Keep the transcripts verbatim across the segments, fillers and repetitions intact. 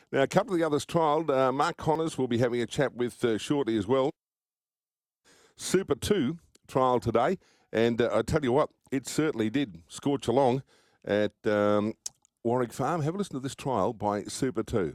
Now, a couple of the others trialled. Uh, Mark Connors will be having a chat with uh, shortly as well. Super two trial today, and uh, I tell you what, it certainly did scorch along at um, Warwick Farm. Have a listen to this trial by Super two.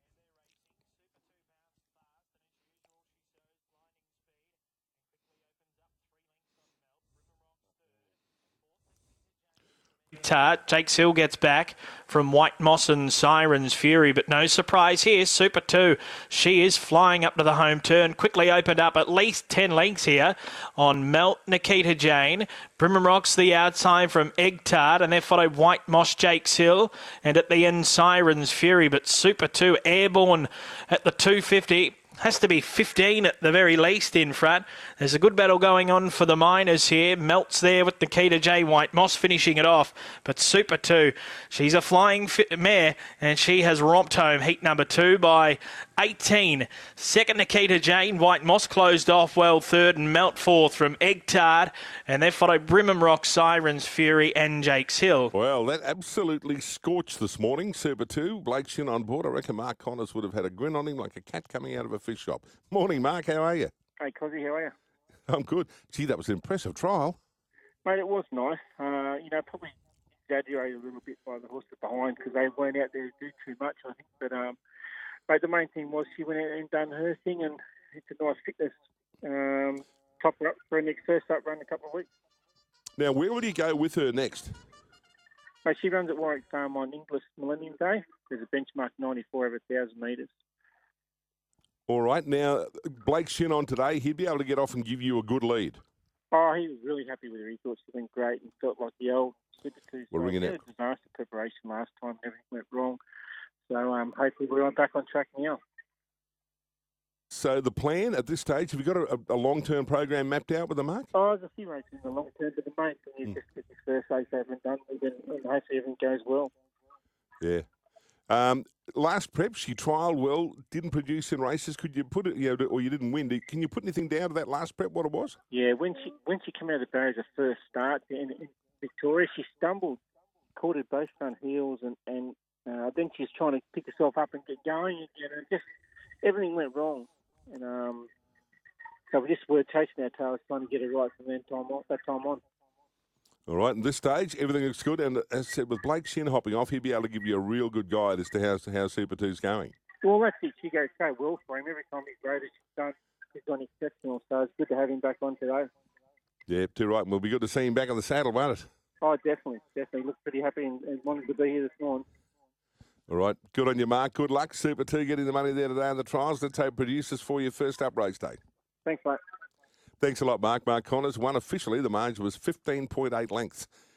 Tart. Jake Sill gets back from White Moss and Siren's Fury, but no surprise here. Super two, she is flying up to the home turn. Quickly opened up at least ten lengths here on Melt, Nikita Jane. Brimham Rocks the outside from Egg Tart, and then followed White Moss, Jake Sill, and at the end Siren's Fury. But Super two airborne at the two fifty. Has to be fifteen at the very least in front. There's a good battle going on for the miners here. Melt's there with Nikita J. White Moss finishing it off. But Super two, she's a flying fit mare, and she has romped home heat number two by eighteen. Second, Nikita Jane. White Moss closed off well third, and Melt fourth from Egg Tart. And then followed Brimham Rock, Siren's Fury, and Jake's Hill. Well, that absolutely scorched this morning. Super two, Blake Shin on board. I reckon Mark Connors would have had a grin on him like a cat coming out of a fish shop. Morning, Mark. How are you? Hey, Cozzy, how are you? I'm good. Gee, that was an impressive trial. Mate, it was nice. Uh, you know, probably exaggerated a little bit by the horses behind because they weren't out there to do too much, I think. But, um, mate, the main thing was she went out and done her thing, and it's a nice fitness um, top her up for her next first up run in a couple of weeks. Now, where will you go with her next? Mate, she runs at Warwick Farm on English Millennium Day. There's a benchmark ninety-four over one thousand metres. All right. Now, Blake Shin on today, he'd be able to get off and give you a good lead. Oh, he was really happy with her. He thought she went great and felt like the old Super two. We're ringing it. it. Disaster preparation last time. Everything went wrong. So um, hopefully we're back on track now. So the plan at this stage, have you got a, a long-term program mapped out with the Mark? Oh, there's a few races in the long term, but the main thing is Mm. just get this first race over and done with, and, and hopefully everything goes well. Yeah. Um, last prep, she trialled well, didn't produce in races. Could you put it, you know, or you didn't win? Can you put anything down to that last prep, what it was? Yeah, when she when she came out of the barriers, her first start in, in Victoria, she stumbled, caught her both front heels, and, and uh, then she was trying to pick herself up and get going again, and just everything went wrong. And um, so we just were chasing our tails, trying to get it right from then time on, that time on. All right, at this stage, everything looks good. And as I said, with Blake Shin hopping off, he'd be able to give you a real good guide as to how, how Super two's going. Well, that's it. She goes so well for him. Every time he's rated, she's done, she's done exceptional. So it's good to have him back on today. Yeah, too right. We'll be good to see him back on the saddle, won't it? Oh, definitely. Definitely. Looked pretty happy and, and wanted to be here this morning. All right, good on you, Mark. Good luck. Super two getting the money there today on the trials. Let's hope producers for your first up race day. Thanks, mate. Thanks a lot, Mark. Mark Connors won officially. The margin was fifteen point eight lengths.